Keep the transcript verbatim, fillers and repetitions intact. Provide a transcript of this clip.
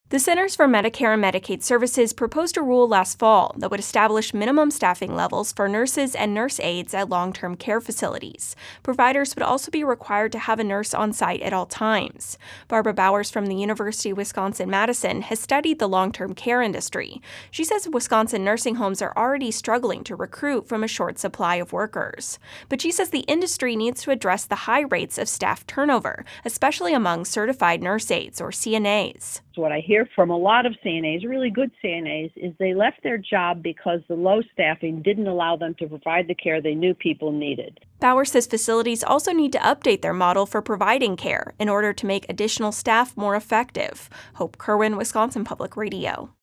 The Centers for Medicare and Medicaid Services proposed a rule last fall that would establish minimum staffing levels for nurses and nurse aides at long-term care facilities. Providers would also be required to have a nurse on site at all times. Barbara Bowers from the University of Wisconsin-Madison has studied the long-term care industry. She says Wisconsin nursing homes are already struggling to recruit from a short supply of workers. But she says the industry needs to address the high rates of staff turnover, especially among certified nurse aides or C N As. What I hear from a lot of C N As, really good C N As, is they left their job because the low staffing didn't allow them to provide the care they knew people needed. Bowers says facilities also need to update their model for providing care in order to make additional staff more effective. Hope Kerwin, Wisconsin Public Radio.